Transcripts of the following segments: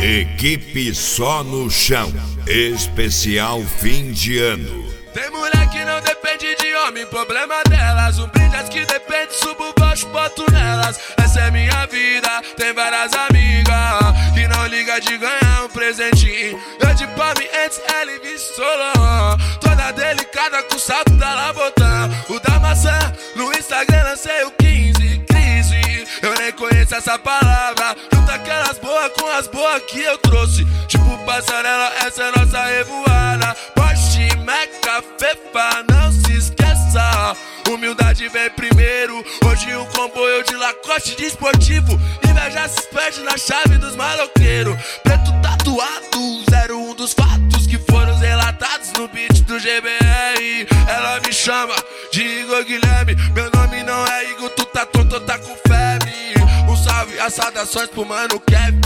Equipe Só no Chão, especial fim de ano. Tem mulher que não depende de homem, problema delas. Um brinde as que depende, subo baixo, boto nelas. Essa é minha vida, tem várias amigas que não liga de ganhar um presentinho. Eu de palme antes, ela e Vissolão, toda delicada com o salto da Labotã. O da maçã, no Instagram lancei o 15, crise. Eu nem conheço essa palavra, junta aquelas boas com as boas que eu trouxe. Tipo passarela, essa é nossa revoada. Porsche, Meca, Fefa, não se esqueça. Humildade vem primeiro. Hoje um comboio de Lacoste de esportivo. Inveja se perde na chave dos maloqueiros. Preto tatuado, 01 dos fatos que foram relatados no beat do GBR. Ela me chama de Igor Guilherme. Meu nome não é Igor, tu tá tonto, tá com febre. Um salve, as saudações pro mano Kevin.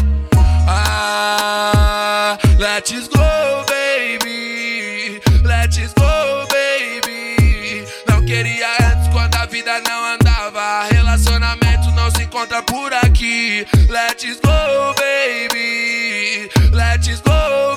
Ah, let's go, baby. Let's go, baby. Não queria antes quando a vida não andava. Relacionamento não se encontra por aqui. Let's go, baby. Let's go,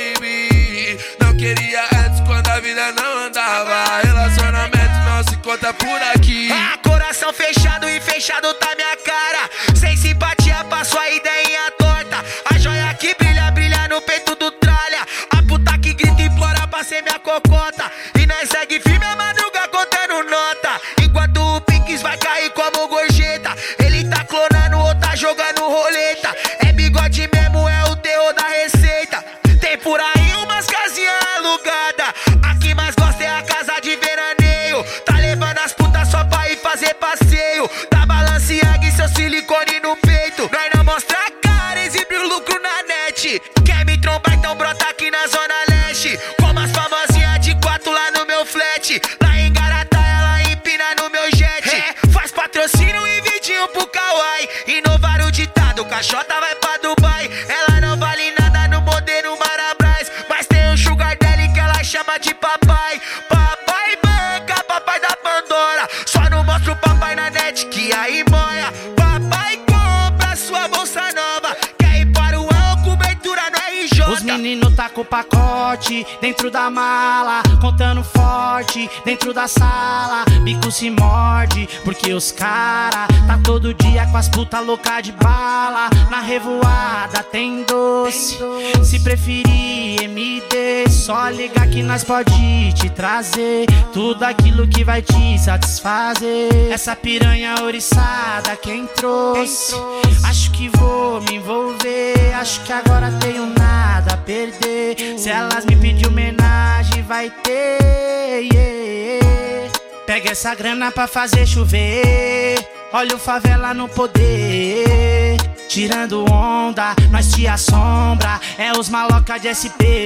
baby. Não queria antes quando a vida não andava. Relacionamento não se encontra por aqui. Ah, coração fechado e fechado tá minha cara. Sem simpatia pra sua ideinha torta. A joia que brilha, brilha no peito do tralha. A puta que grita e implora pra ser minha cocota. E nós segue firme a madruga contando nota. Enquanto o Pix vai cair como gorjeta. Ele tá clonando ou tá jogando roleta. É bigode mesmo, é o terror da receita. Tem por aí umas casinhas alugadas. A que mais gosta é a casa de veraneio. Tá levando as putas só pra ir fazer passeio. Tá Balenciaga e seu silicone no peito. Nós não mostra a cara, exibe o lucro na net. Quer me trombar, então brota aqui na zona leste. Como as famosinhas de 4 lá no meu flat. Lá em Garatá ela empina no meu jet. Faz patrocínio e vidinho pro Kawaii. Inovar o ditado, caixota vai pra Dubai. Ela não vale nada no modelo Marabras, mas tem um sugar daddy que ela chama de papai. Papai banca, papai da Pandora. Só não mostra o papai na net que aí moia. Papai compra sua bolsa nova. Quer ir para o álcool, cobertura no RJ. Os meninos tá com o pacote dentro da mala, contando forte dentro da sala. Bico se morde porque os cara tá todo dia com as puta louca de bala. Na revoada tem doce, se preferir MD, só ligar que nós pode te trazer tudo aquilo que vai te satisfazer. Essa piranha ouriçada quem trouxe, acho que vou me envolver. Acho que agora tenho nada a perder. Se elas me pedir homenagem vai ter, yeah. Pega essa grana pra fazer chover. Olha o favela no poder. Tirando onda, nós te assombra. É os maloca de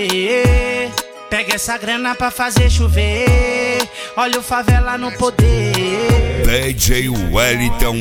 SP. Pega essa grana pra fazer chover. Olha o favela no poder. DJ Wellington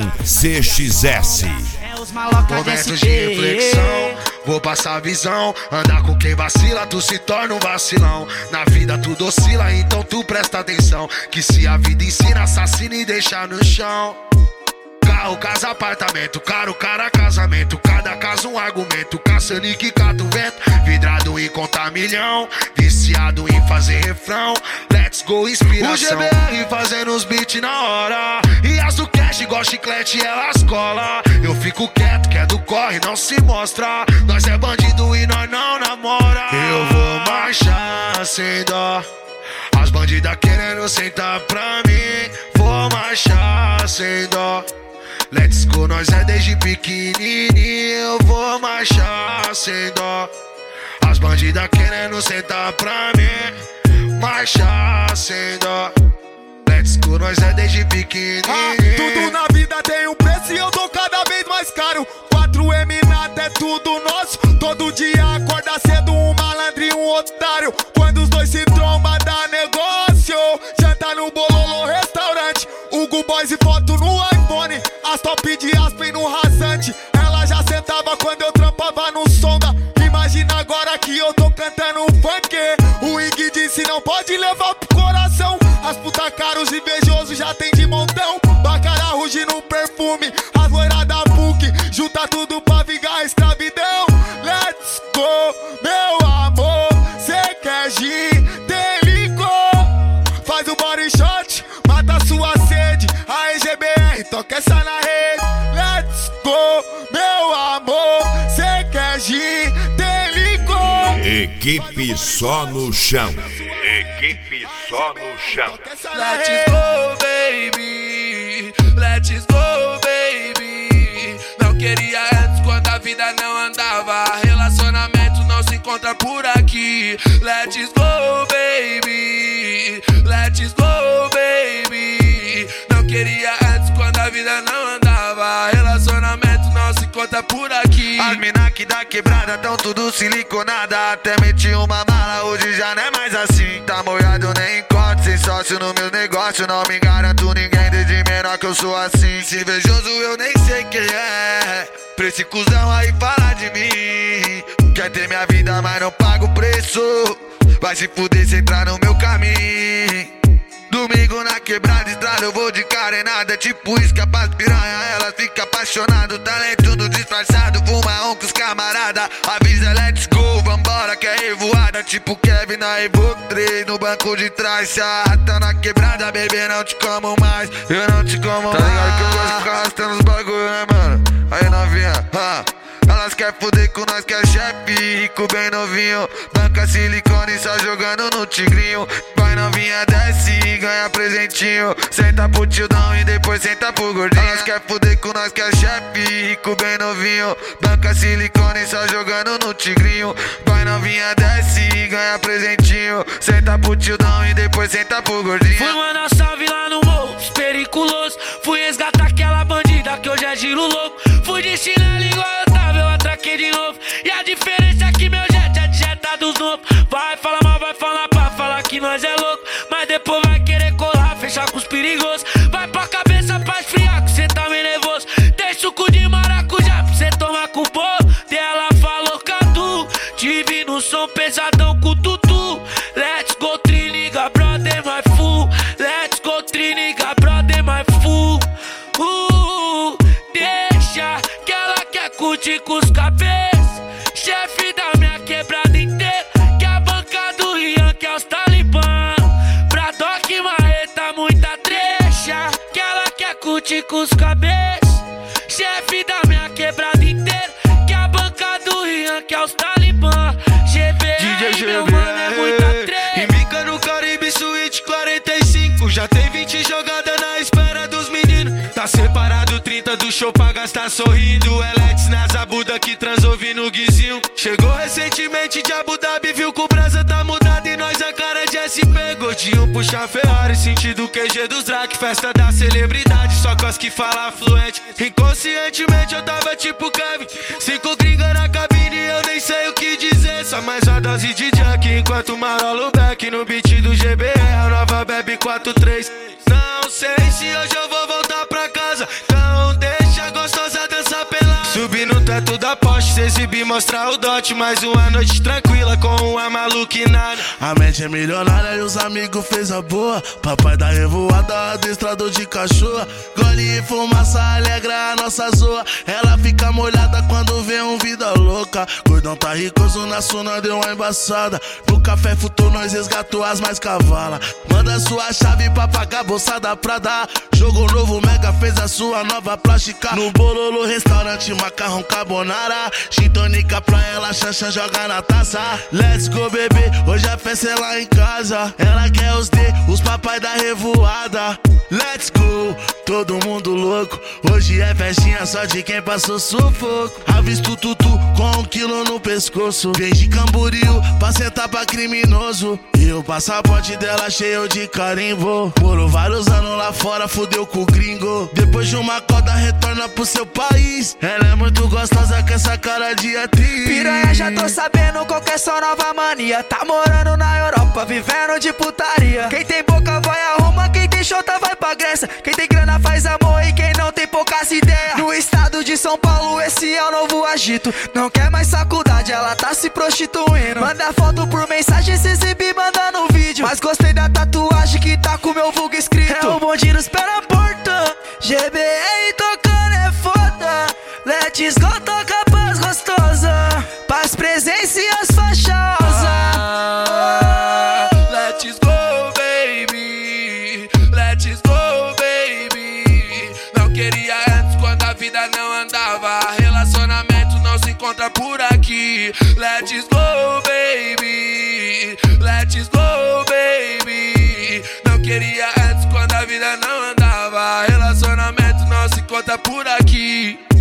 CXS. É os maloca de Momentos SP. de reflexão, vou passar a visão. Andar com quem vacila, tu se torna um vacilão. Na vida tudo oscila, então tu presta atenção. Que se a vida ensina, assassina e deixa no chão. Carro, casa, apartamento, caro, cara, casamento. Cada caso um argumento, caçando e que cata o vento. Vidrado em contar milhão, viciado em fazer refrão. Let's go, inspiração. O GBR fazendo os beats na hora. E as do cash, igual chiclete, elas cola. Eu fico quieto, que é do corre, não se mostra. Nós é bandido e nós não namora. Eu vou marchar sem dó. As bandidas querendo sentar pra mim. Vou marchar sem dó. Let's go, nós é desde pequenininho. Eu vou marchar sem dó. As bandidas querendo sentar pra mim. Marchar sem dó. Let's go, nós é desde pequenininho. Tudo na vida tem um preço e eu tô cada vez mais caro. 4M nada é tudo nosso. Todo dia acorda cedo um malandro e um otário. Quando os dois se trombam dá negócio. Janta no Bololô restaurante. Hugo Boys e foto no iPhone. As top de Aspen no rasante. Ela já sentava quando eu trampava no Sonda. Imagina agora que eu tô cantando um funk. O Ig disse não pode levar pro coração. As puta caros invejosos já tem de montão. Bacara ruge no perfume. As loiras da PUC junta tudo pra vingar a escravidão. Let's meu amor, cê quer gin, tem licor. Faz o body shot, mata sua sede. A GBR, toca essa na rede. Let's go, meu amor, cê quer gin, tem licor. Equipe só no chão. Equipe só no chão. Let's go, baby. Let's go, baby. Não queria antes quando a vida não andava. Relacionamento não se encontra por aqui. Let's go, baby. Let's go, baby. Não queria antes quando a vida não andava. Relacionamento não se encontra por aqui. As mina que da quebrada tão tudo siliconada. Até meti uma mala, hoje já não é mais assim. Tá molhado, nem encontro, sem sócio no meu negócio. Não me garanto ninguém, desde menor que eu sou assim. Se invejoso eu nem sei quem é. Pra esse cuzão aí falar de mim. Quer ter minha vida, mas não paga o preço. Vai se fuder se entrar no meu caminho. Domingo na quebrada, estrada, eu vou de carenada. Tipo isca pras piranha, ela fica apaixonada. Talento do disfarçado, fuma com os camarada. Avisa, let's go, vambora que é revoada. Tipo Kevin na Evo 3, no banco de trás. Se a rata na quebrada, bebê, não te como mais. Eu não te como mais. Tá ligado que eu gosto de ficar arrastando os bagulho, né, mano? Aí novinha, elas quer fuder com nós que é chefe, rico bem novinho. Banca silicone só jogando no tigrinho. Vai novinha, desce e ganha presentinho. Senta pro tildão e depois senta pro gordinho. Elas quer fuder com nós que é chefe, rico bem novinho. Banca silicone só jogando no tigrinho. Vai novinha, desce e ganha presentinho. Senta pro tildão e depois senta pro gordinho. Fui mandar salve lá no morro, periculoso. Fui resgatar aquela bandida que hoje é giro louco. Fui de chinelo igual eu tava, eu atraquei de novo. E a diferença é que meu jet é de jeta dos novos. Vai falar mal, vai falar pra falar que nós é louco. Mas depois vai querer colar, fechar com os perigosos. Vai pra cabeça pra esfriar que cê tá meio nervoso. Tem suco de maracujá pra cê tomar com o bolo. Ela falou Cadu, tive no som pesadão com o tutu. Let's go triniga, brother, my fool. Let's go triniga, brother, my fool. Deixa que ela quer curtir com os cabeças. Chefe da minha quebrada inteira. Que a banca do Ian, que é os talibã. Pra Doc Marreta, muita trecha. Que ela quer curtir com os cabeças. Chefe da minha quebrada inteira. Que a banca do Ian, que é os talibã. GBR, meu mano, é muita trecha. E mica no Caribe Suíte 45. Já tem 20 jogadas na espera dos meninos. Tá separado 30 do show pra gastar sorrindo. Eletes na Zabuda que transou no guizinho. Chegou recentemente de Abu Dhabi, viu que o brasa tá mudado e nós a cara de SP. Gordinho puxa Ferrari, sentido QG dos Drac. Festa da celebridade, só com as que fala fluente. Inconscientemente eu tava tipo Kevin. 5 gringa na cabine, eu nem sei o que dizer. Só mais uma dose de junk enquanto marolo back no beat do GBR. A nova bebe 4-3. Não sei se hoje eu vou voltar pra casa. Então deixa a gostosa dançar pelada. Subir no teto da Porsche, se exibir, mostrar o dote. Mais uma noite tranquila com uma maluquinada. A mente é milionária e os amigos fez a boa. Papai da revoada, adestrador de cachorro. Gole e fumaça alegra a nossa zoa. Ela fica molhada quando vê um vida louca. Gordão tá ricoso na suna, deu uma embaçada. No café futou, nós resgatou as mais cavalas. Manda sua chave pra pagar bolsada pra dar. Jogo novo, Mega fez a sua nova plástica. No Bololo, restaurante, macarrão carbonara. Gin tônica pra ela, Xanxan joga na taça. Let's go, bebê, hoje a festa é lá em casa. Ela quer os D, os papai da revoada. Let's go, todo mundo louco. Hoje é festinha só de quem passou sufoco. Avisto tutu com 1 quilo no pescoço. Vem de Camboriú pra sentar pra criminoso. E o passaporte dela cheio de carimbo. Morou vários anos lá fora, fudeu com o gringo. Depois de uma coda retorna pro seu país. Ela é muito gostosa com essa cara de atriz. Piranha, já tô sabendo qual que é sua nova mania. Tá morando na Europa, vivendo de putaria. Quem tem boca vai a Roma, quem tem chota vai pra Grécia. Quem tem grana faz amor e quem não tem poucas ideias. No estado de São Paulo esse é o novo agito. Não quer mais faculdade, ela tá se prostituindo. Manda foto por mensagem, se exibir, manda no vídeo. Mas gostei da tatuagem que tá com meu vulgo escrito. É o bonde nos pés na porta. GBR tocando é foda. Let's go, toca paz gostosa. Paz, presença e as por aqui. Let's go, baby. Let's go, baby. Não queria antes quando a vida não andava. Relacionamento não se conta por aqui.